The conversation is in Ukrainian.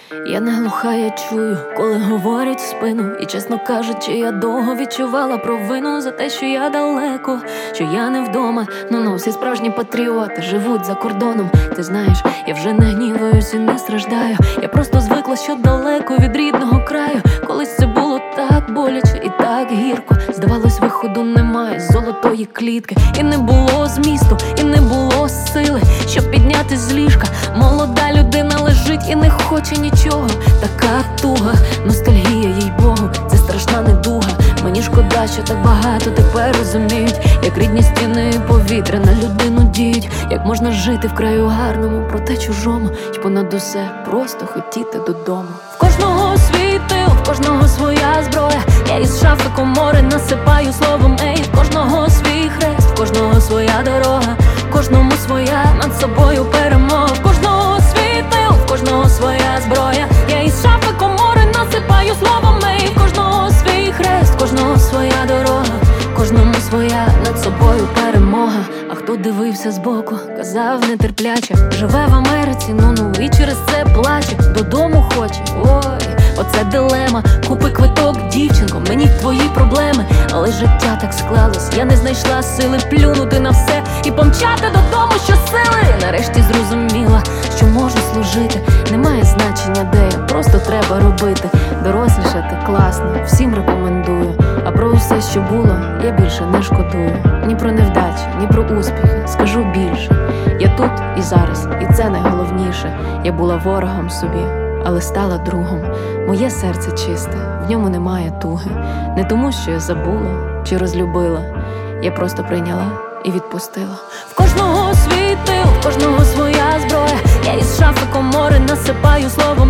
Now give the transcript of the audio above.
Я не глуха, я чую, коли говорять в спину. І чесно кажучи, я довго відчувала провину за те, що я далеко, що я не вдома. Ну, всі справжні патріоти живуть за кордоном. Ти знаєш, я вже не гніваюсь і не страждаю. Я просто звикла, що далеко від рідного краю. Колись це було так боляче і так гірко. Здавалось, виходу немає з золотої клітки. І не було змісту, і не було сили, щоб піднятись з ліжка. Молода людина лежить і не хоче нічого. Така туга, ностальгія, їй Богу, це страшна недуга. Мені шкода, що так багато тепер розуміють, як рідні стіни і повітря на людину діють. Як можна жити в краю гарному, проте чужому, й понад усе просто хотіти додому. В кожного свій тил, в кожного своя зброя. Я із шафи комори насипаю словом ей. В кожного свій хрест, в кожного своя дорога. Кожному своя, над собою перемога. В кожного свій тил, в кожного своя зброя. Я із шафи комори насипаю словом ей. В кожного свій хрест, в кожного своя дорога. Кожному своя, над собою перемога. А хто дивився збоку, казав нетерпляче, живе в Америці, ну і через це плаче. Додому хоче, ой, оце дилема. Купи квиток, дівчинко, мені твої проблеми. Але життя так склалось, я не знайшла сили плюнути на все і помчати додому щосили. Нарешті зрозуміла, що можу служити. Немає значення де я, просто треба робити. Дорослішати класно, всім рекомендую. А про усе, що було, я більше не шкодую. Ні про невдачі, ні про успіхи, скажу більше. Я тут і зараз, і це найголовніше. Я була ворогом собі, але стала другом. Моє серце чисте, в ньому немає туги. Не тому, що я забула чи розлюбила. Я просто прийняла і відпустила. В кожного свій тил, в кожного своя зброя. Я із шафи комори насипаю словом